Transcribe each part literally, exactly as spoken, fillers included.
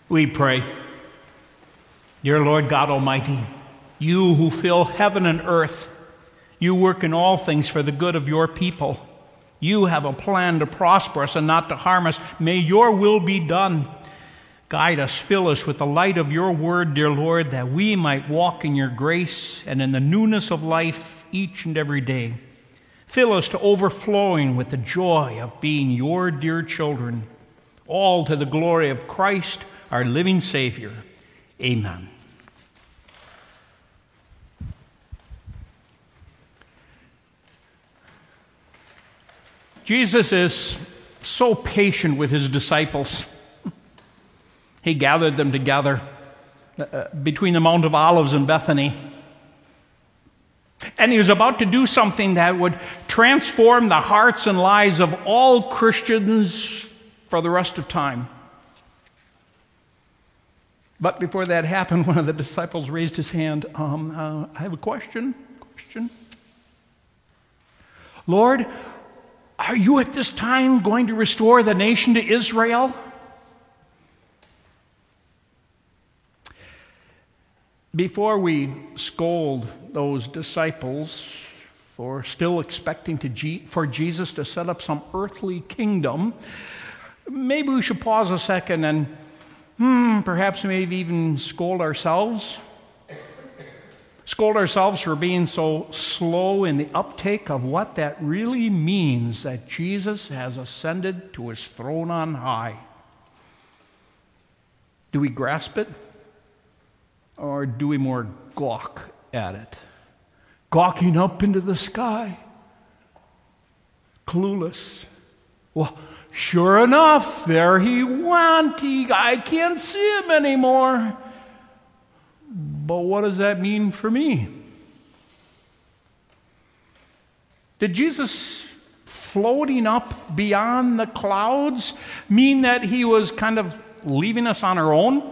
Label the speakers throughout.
Speaker 1: We pray. Dear Lord God Almighty, you who fill heaven and earth, you work in all things for the good of your people. You have a plan to prosper us and not to harm us. May your will be done. Guide us, fill us with the light of your word, dear Lord, that we might walk in your grace and in the newness of life each and every day. Fill us to overflowing with the joy of being your dear children, all to the glory of Christ, our living Savior. Amen. Jesus is so patient with his disciples. He gathered them together uh, between the Mount of Olives and Bethany. And he was about to do something that would transform the hearts and lives of all Christians for the rest of time. But before that happened, one of the disciples raised his hand. Um, uh, I have a question. Question. Lord, are you at this time going to restore the nation to Israel? Before we scold those disciples for still expecting to G- for Jesus to set up some earthly kingdom, maybe we should pause a second and Hmm, perhaps maybe even scold ourselves. Scold ourselves for being so slow in the uptake of what that really means that Jesus has ascended to his throne on high. Do we grasp it? Or do we more gawk at it? Gawking up into the sky. Clueless. Well, sure enough, there he went. He, I can't see him anymore. But what does that mean for me? Did Jesus floating up beyond the clouds mean that he was kind of leaving us on our own?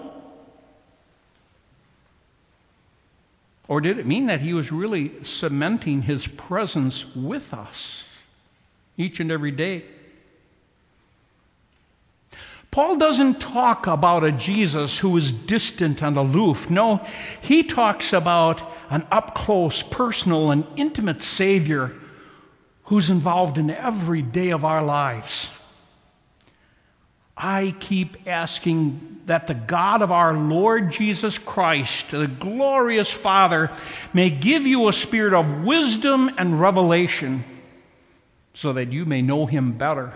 Speaker 1: Or did it mean that he was really cementing his presence with us each and every day? Paul doesn't talk about a Jesus who is distant and aloof. No, he talks about an up-close, personal, and intimate Savior who's involved in every day of our lives. I keep asking that the God of our Lord Jesus Christ, the glorious Father, may give you a spirit of wisdom and revelation so that you may know him better.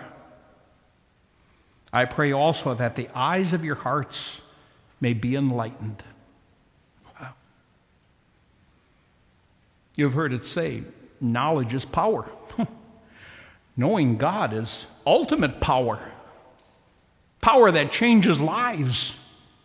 Speaker 1: I pray also that the eyes of your hearts may be enlightened. Wow. You've heard it say, knowledge is power. Knowing God is ultimate power. Power that changes lives.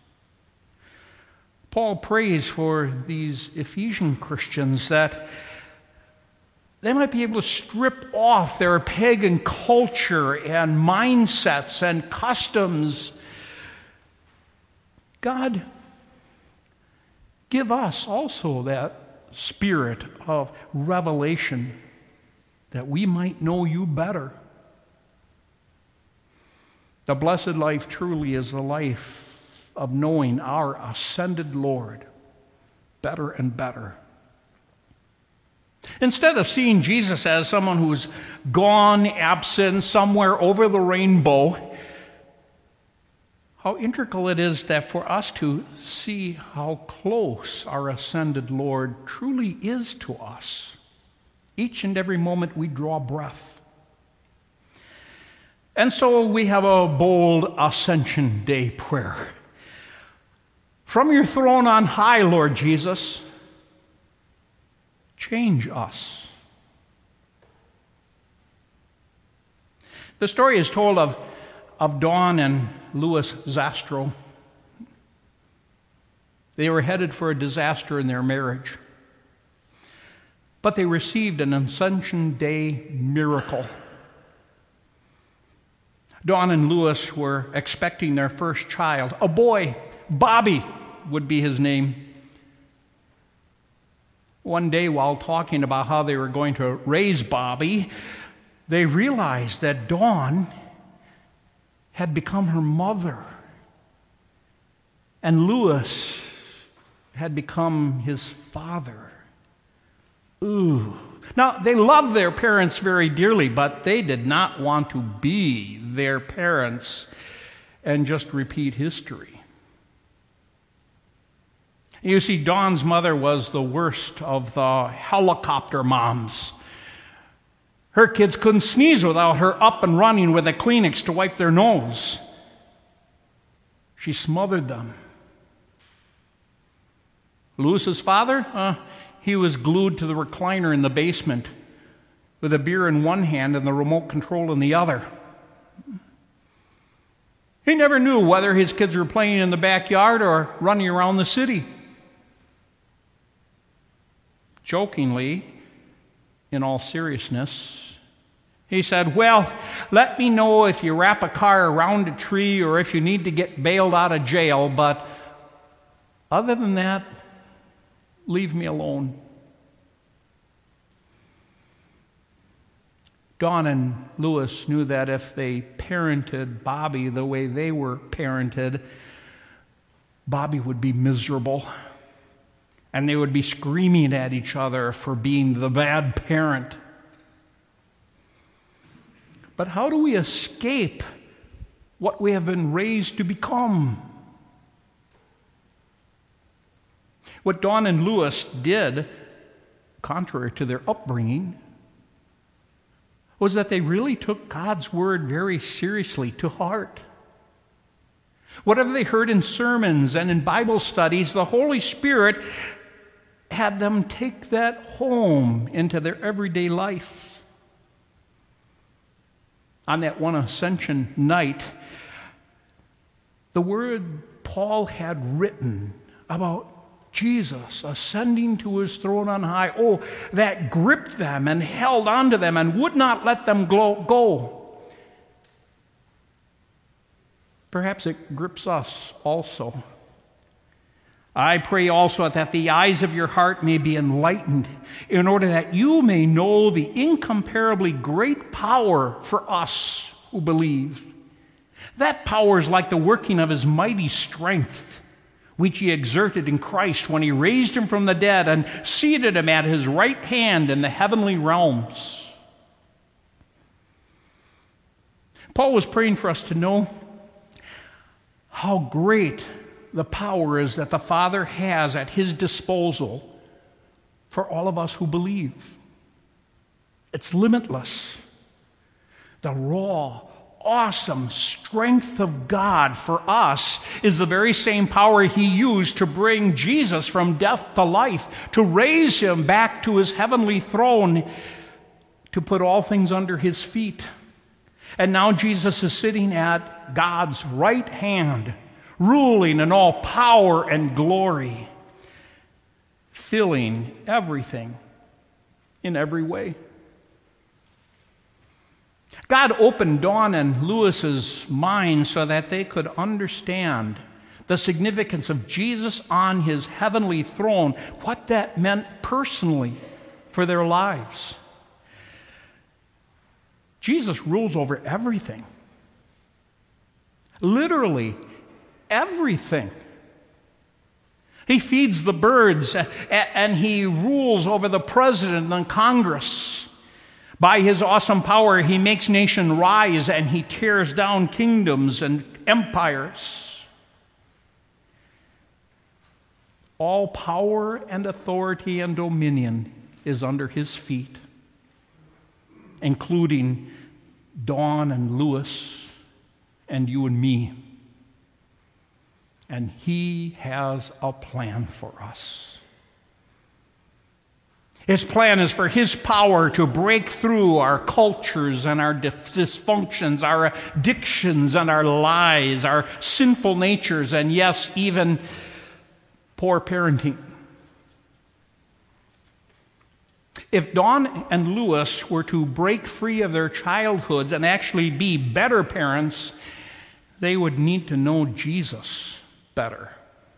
Speaker 1: Paul prays for these Ephesian Christians that they might be able to strip off their pagan culture and mindsets and customs. God, give us also that spirit of revelation that we might know you better. The blessed life truly is the life of knowing our ascended Lord better and better. Instead of seeing Jesus as someone who's gone, absent, somewhere over the rainbow, how integral it is that for us to see how close our ascended Lord truly is to us each and every moment we draw breath. And so we have a bold Ascension Day prayer. From your throne on high, Lord Jesus, change us. The story is told of, of Dawn and Louis Zastrow. They were headed for a disaster in their marriage, but they received an Ascension Day miracle. Dawn and Louis were expecting their first child, a boy. Bobby would be his name. One day, while talking about how they were going to raise Bobby, they realized that Dawn had become her mother. And Lewis had become his father. Ooh. Now, they loved their parents very dearly, but they did not want to be their parents and just repeat history. You see, Dawn's mother was the worst of the helicopter moms. Her kids couldn't sneeze without her up and running with a Kleenex to wipe their nose. She smothered them. Lewis's father, uh, he was glued to the recliner in the basement with a beer in one hand and the remote control in the other. He never knew whether his kids were playing in the backyard or running around the city. Jokingly, in all seriousness, he said, well, let me know if you wrap a car around a tree or if you need to get bailed out of jail, but other than that, leave me alone. Dawn and Lewis knew that if they parented Bobby the way they were parented, Bobby would be miserable. And they would be screaming at each other for being the bad parent. But how do we escape what we have been raised to become? What Dawn and Lewis did, contrary to their upbringing, was that they really took God's word very seriously to heart. Whatever they heard in sermons and in Bible studies, the Holy Spirit had them take that home into their everyday life. On that one Ascension night, the word Paul had written about Jesus ascending to his throne on high, oh, that gripped them and held onto them and would not let them go. Perhaps it grips us also. I pray also that the eyes of your heart may be enlightened, in order that you may know the incomparably great power for us who believe. That power is like the working of his mighty strength, which he exerted in Christ when he raised him from the dead and seated him at his right hand in the heavenly realms. Paul was praying for us to know how great the power is that the Father has at his disposal for all of us who believe. It's limitless. The raw, awesome strength of God for us is the very same power he used to bring Jesus from death to life, to raise him back to his heavenly throne, to put all things under his feet. And now Jesus is sitting at God's right hand, ruling in all power and glory, filling everything in every way. God opened Dawn and Lewis's minds so that they could understand the significance of Jesus on his heavenly throne, what that meant personally for their lives. Jesus rules over everything. Literally, everything. He feeds the birds, and he rules over the president and Congress. By his awesome power, he makes nations rise, and he tears down kingdoms and empires. All power and authority and dominion is under his feet, including Dawn and Lewis and you and me. And he has a plan for us. His plan is for his power to break through our cultures and our dysfunctions, our addictions and our lies, our sinful natures, and yes, even poor parenting. If Dawn and Lewis were to break free of their childhoods and actually be better parents, they would need to know Jesus better.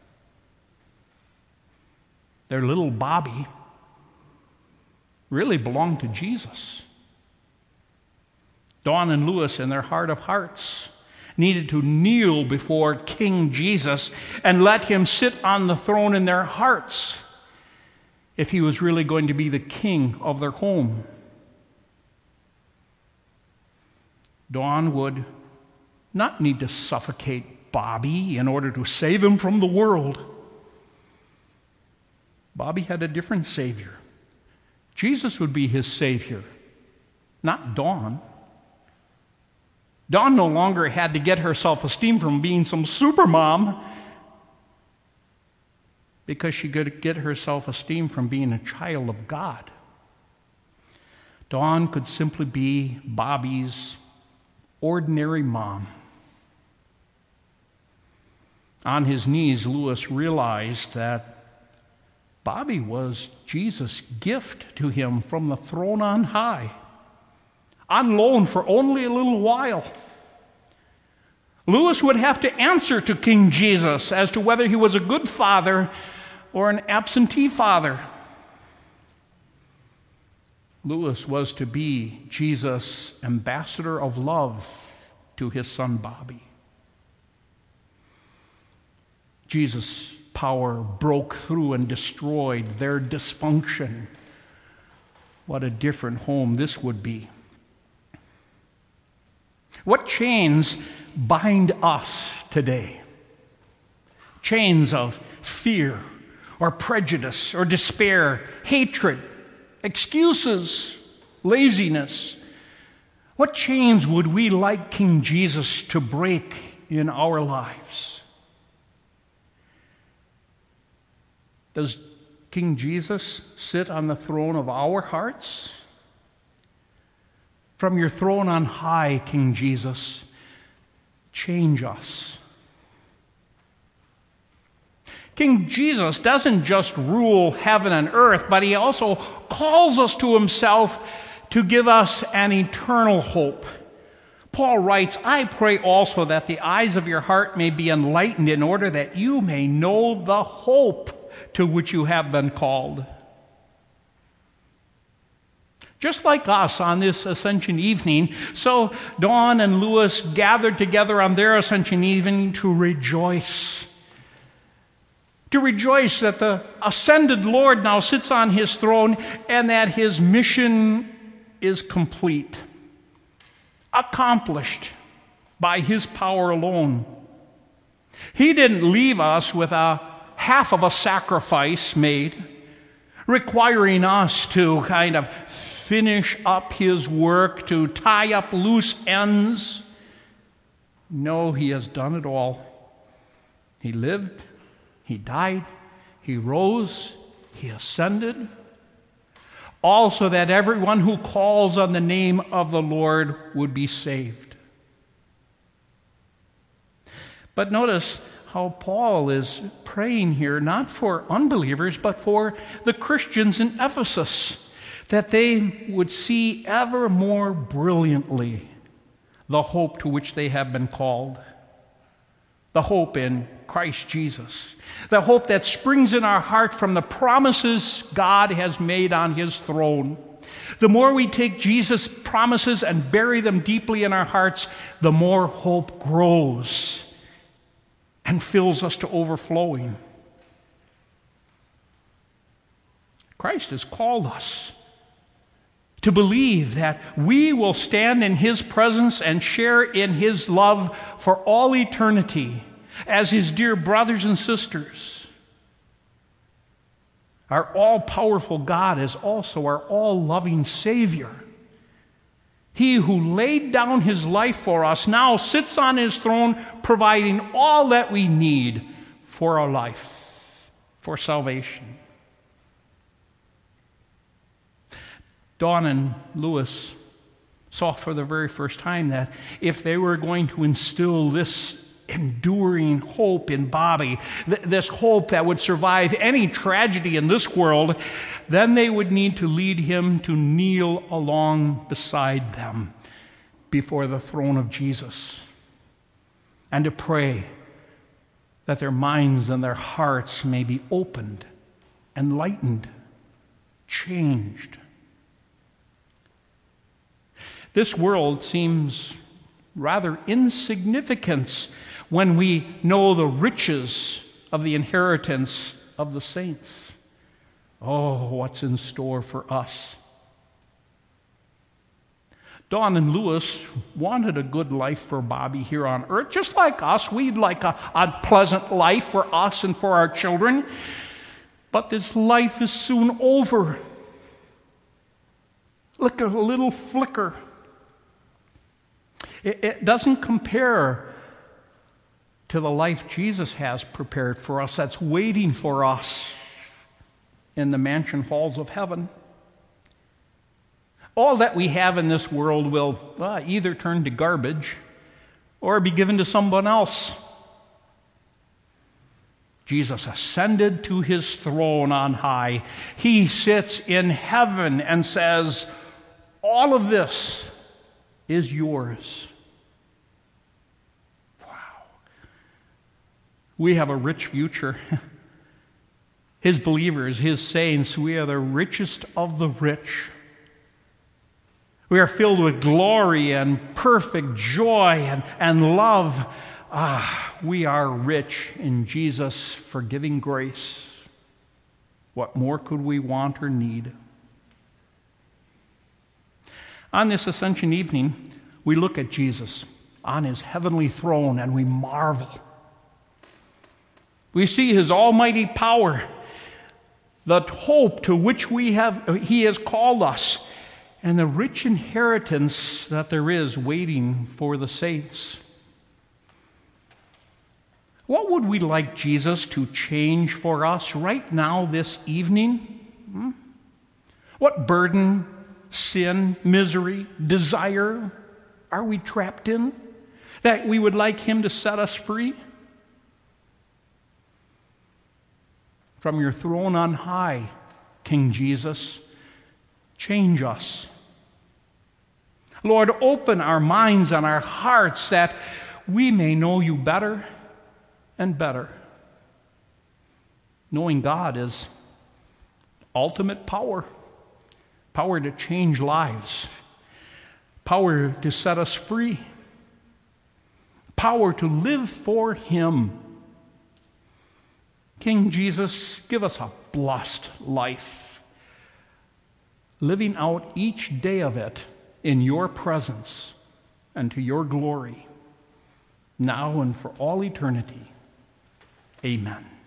Speaker 1: Their little Bobby really belonged to Jesus. Dawn and Lewis, in their heart of hearts, needed to kneel before King Jesus and let him sit on the throne in their hearts if he was really going to be the king of their home. Dawn would not need to suffocate Bobby in order to save him from the world. Bobby had a different Savior. Jesus would be his Savior, not Dawn. Dawn no longer had to get her self-esteem from being some supermom, because she could get her self-esteem from being a child of God. Dawn could simply be Bobby's ordinary mom. On his knees, Lewis realized that Bobby was Jesus' gift to him from the throne on high, on loan for only a little while. Lewis would have to answer to King Jesus as to whether he was a good father or an absentee father. Lewis was to be Jesus' ambassador of love to his son Bobby. Jesus' power broke through and destroyed their dysfunction. What a different home this would be. What chains bind us today? Chains of fear or prejudice or despair, hatred, excuses, laziness. What chains would we like King Jesus to break in our lives? Does King Jesus sit on the throne of our hearts? From your throne on high, King Jesus, change us. King Jesus doesn't just rule heaven and earth, but he also calls us to himself to give us an eternal hope. Paul writes, I pray also that the eyes of your heart may be enlightened in order that you may know the hope to which you have been called. Just like us on this Ascension evening, so Dawn and Lewis gathered together on their Ascension evening to rejoice. To rejoice that the ascended Lord now sits on his throne and that his mission is complete, accomplished by his power alone. He didn't leave us with a half of a sacrifice made, requiring us to kind of finish up his work, to tie up loose ends. No, he has done it all. He lived, he died, he rose, he ascended, all so that everyone who calls on the name of the Lord would be saved. But notice how Paul is praying here, not for unbelievers, but for the Christians in Ephesus, that they would see ever more brilliantly the hope to which they have been called, the hope in Christ Jesus, the hope that springs in our heart from the promises God has made on his throne. The more we take Jesus' promises and bury them deeply in our hearts, the more hope grows and fills us to overflowing. Christ has called us to believe that we will stand in his presence and share in his love for all eternity as his dear brothers and sisters. Our all-powerful God is also our all-loving Savior. He who laid down his life for us now sits on his throne, providing all that we need for our life, for salvation. Dawn and Lewis saw for the very first time that if they were going to instill this enduring hope in Bobby, th- this hope that would survive any tragedy in this world, then they would need to lead him to kneel along beside them before the throne of Jesus and to pray that their minds and their hearts may be opened, enlightened, changed. This world seems rather insignificance when we know the riches of the inheritance of the saints. Oh, what's in store for us? Don and Louis wanted a good life for Bobby here on earth, just like us. We'd like a, a pleasant life for us and for our children. But this life is soon over. Look at a little flicker. It, it doesn't compare to the life Jesus has prepared for us, that's waiting for us in the mansion halls of heaven. All that we have in this world will uh, either turn to garbage or be given to someone else. Jesus ascended to his throne on high. He sits in heaven and says, all of this is yours. Wow. We have a rich future. His believers, his saints, we are the richest of the rich. We are filled with glory and perfect joy and, and love. Ah, we are rich in Jesus' forgiving grace. What more could we want or need? On this Ascension evening, we look at Jesus on his heavenly throne and we marvel. We see his almighty power, the hope to which we have, he has called us, and the rich inheritance that there is waiting for the saints. What would we like Jesus to change for us right now this evening? Hmm? What burden, sin, misery, desire are we trapped in that we would like him to set us free? From your throne on high, King Jesus, change us. Lord, open our minds and our hearts that we may know you better and better. Knowing God is ultimate power, power to change lives, power to set us free, power to live for him. King Jesus, give us a blessed life, living out each day of it in your presence and to your glory, now and for all eternity. Amen.